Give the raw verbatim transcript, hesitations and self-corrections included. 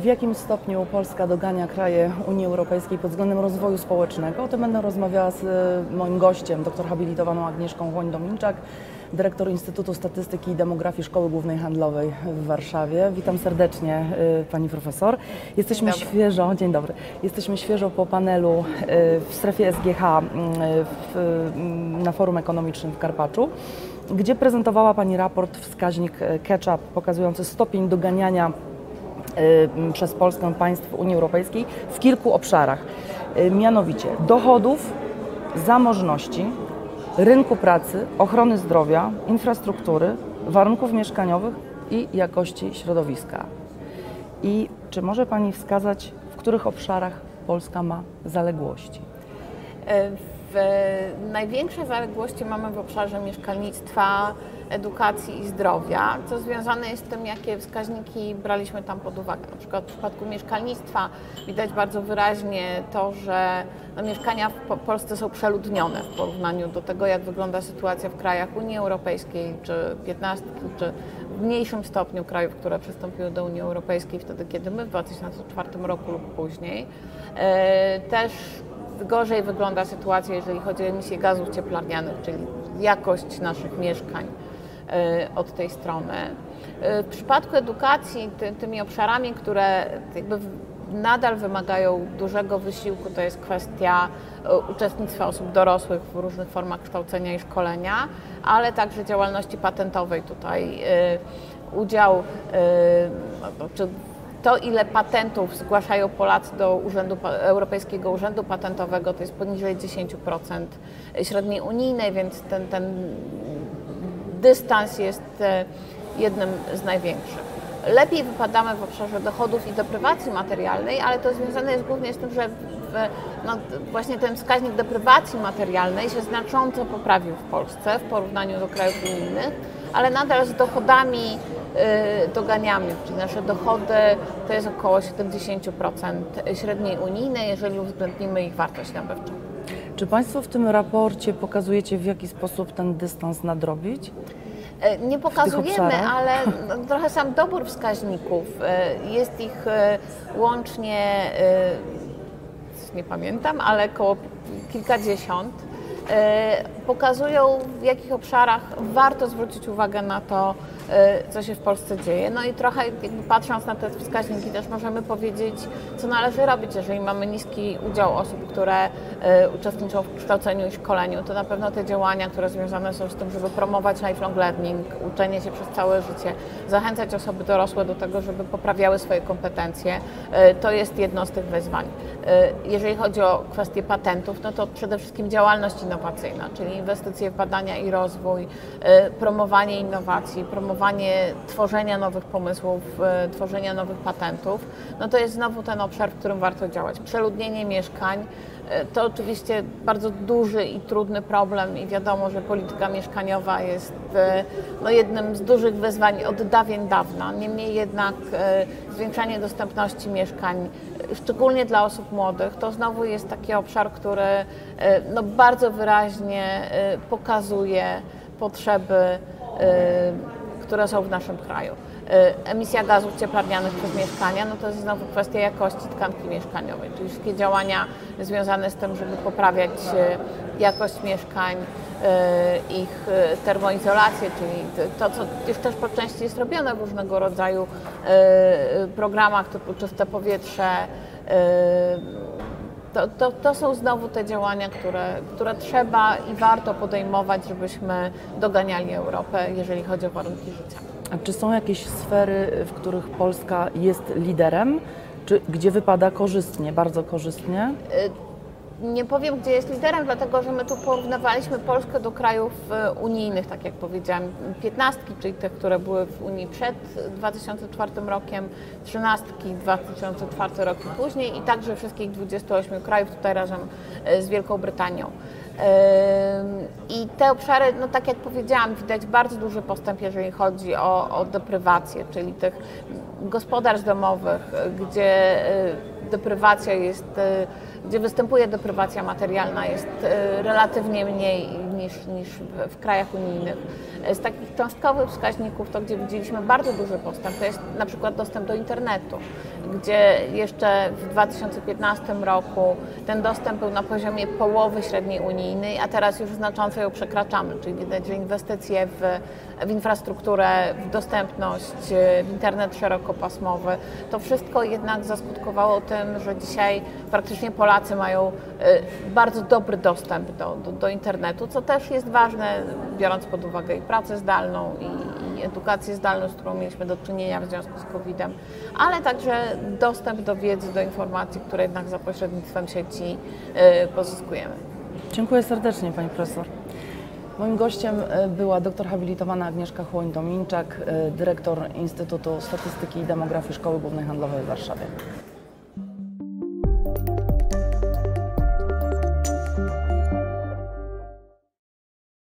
w jakim stopniu Polska dogania kraje Unii Europejskiej pod względem rozwoju społecznego. O tym będę rozmawiała z moim gościem, doktor habilitowaną Agnieszką Chłoń-Dominczak, dyrektor Instytutu Statystyki i Demografii Szkoły Głównej Handlowej w Warszawie. Witam serdecznie pani profesor. Jesteśmy Dzień świeżo, dzień dobry. Jesteśmy świeżo po panelu w strefie S G H w, na Forum Ekonomicznym w Karpaczu, gdzie prezentowała pani raport wskaźnik catch-up pokazujący stopień doganiania przez Polskę państw Unii Europejskiej w kilku obszarach, mianowicie dochodów, zamożności, rynku pracy, ochrony zdrowia, infrastruktury, warunków mieszkaniowych i jakości środowiska. I czy może pani wskazać, w których obszarach Polska ma zaległości? W największe zaległości mamy w obszarze mieszkalnictwa, edukacji i zdrowia, co związane jest z tym, jakie wskaźniki braliśmy tam pod uwagę. Na przykład w przypadku mieszkalnictwa widać bardzo wyraźnie to, że no, mieszkania w Polsce są przeludnione w porównaniu do tego, jak wygląda sytuacja w krajach Unii Europejskiej, czy piętnastki, czy w mniejszym stopniu krajów, które przystąpiły do Unii Europejskiej wtedy, kiedy my w dwa tysiące czwartym roku lub później. Też gorzej wygląda sytuacja, jeżeli chodzi o emisję gazów cieplarnianych, czyli jakość naszych mieszkań od tej strony. W przypadku edukacji ty, tymi obszarami, które jakby nadal wymagają dużego wysiłku, to jest kwestia uczestnictwa osób dorosłych w różnych formach kształcenia i szkolenia, ale także działalności patentowej. Tutaj udział, czy to, ile patentów zgłaszają Polacy do Urzędu, Europejskiego Urzędu Patentowego, to jest poniżej dziesięć procent średniej unijnej, więc ten, ten dystans jest jednym z największych. Lepiej wypadamy w obszarze dochodów i deprywacji materialnej, ale to związane jest głównie z tym, że w, no, właśnie ten wskaźnik deprywacji materialnej się znacząco poprawił w Polsce w porównaniu do krajów unijnych, ale nadal z dochodami y, doganiamy, czyli nasze dochody to jest około siedemdziesiąt procent średniej unijnej, jeżeli uwzględnimy ich wartość nabywczą. Czy państwo w tym raporcie pokazujecie, w jaki sposób ten dystans nadrobić? Nie pokazujemy, ale no, trochę sam dobór wskaźników, jest ich łącznie, nie pamiętam, ale około kilkadziesiąt, pokazują, w jakich obszarach warto zwrócić uwagę na to, co się w Polsce dzieje. No i trochę jakby patrząc na te wskaźniki też możemy powiedzieć, co należy robić, jeżeli mamy niski udział osób, które uczestniczą w kształceniu i szkoleniu, to na pewno te działania, które związane są z tym, żeby promować lifelong learning, uczenie się przez całe życie, zachęcać osoby dorosłe do tego, żeby poprawiały swoje kompetencje, to jest jedno z tych wyzwań. Jeżeli chodzi o kwestię patentów, no to przede wszystkim działalność innowacyjna, czyli inwestycje w badania i rozwój, promowanie innowacji, promowanie tworzenia nowych pomysłów, tworzenia nowych patentów, no to jest znowu ten obszar, w którym warto działać. Przeludnienie mieszkań to oczywiście bardzo duży i trudny problem i wiadomo, że polityka mieszkaniowa jest no, jednym z dużych wyzwań od dawien dawna. Niemniej jednak zwiększanie dostępności mieszkań, szczególnie dla osób młodych, to znowu jest taki obszar, który no, bardzo wyraźnie pokazuje potrzeby, które są w naszym kraju. Emisja gazów cieplarnianych przez mieszkania, no to jest znowu kwestia jakości tkanki mieszkaniowej, czyli wszystkie działania związane z tym, żeby poprawiać jakość mieszkań, ich termoizolację, czyli to, co już też po części jest robione w różnego rodzaju programach typu czyste powietrze. To, to, to są znowu te działania, które, które trzeba i warto podejmować, żebyśmy doganiali Europę, jeżeli chodzi o warunki życia. A czy są jakieś sfery, w których Polska jest liderem, czy gdzie wypada korzystnie, bardzo korzystnie? Nie powiem, gdzie jest liderem, dlatego że my tu porównywaliśmy Polskę do krajów unijnych, tak jak powiedziałam, piętnastki, czyli tych, które były w Unii przed dwa tysiące czwartym rokiem, trzynastki dwa tysiące czwarty rok i później i także wszystkich dwudziestu ośmiu krajów tutaj razem z Wielką Brytanią. I te obszary, no tak jak powiedziałam, widać bardzo duży postęp, jeżeli chodzi o, o deprywację, czyli tych gospodarstw domowych, gdzie deprywacja jest gdzie występuje deprywacja materialna, jest relatywnie mniej niż, niż w krajach unijnych. Z takich cząstkowych wskaźników, to gdzie widzieliśmy bardzo duży postęp, to jest na przykład dostęp do internetu, gdzie jeszcze w dwa tysiące piętnastym roku ten dostęp był na poziomie połowy średniej unijnej, a teraz już znacząco ją przekraczamy, czyli widać, że inwestycje w, w infrastrukturę, w dostępność, w internet szerokopasmowy, to wszystko jednak zaskutkowało tym, że dzisiaj praktycznie Polacy mają bardzo dobry dostęp do, do, do internetu, co też jest ważne, biorąc pod uwagę i pracę zdalną, i, i edukację zdalną, z którą mieliśmy do czynienia w związku z kowidem, ale także dostęp do wiedzy, do informacji, które jednak za pośrednictwem sieci pozyskujemy. Dziękuję serdecznie, Pani Profesor. Moim gościem była doktor habilitowana Agnieszka Chłoń-Dominczak, dyrektor Instytutu Statystyki i Demografii Szkoły Głównej Handlowej w Warszawie.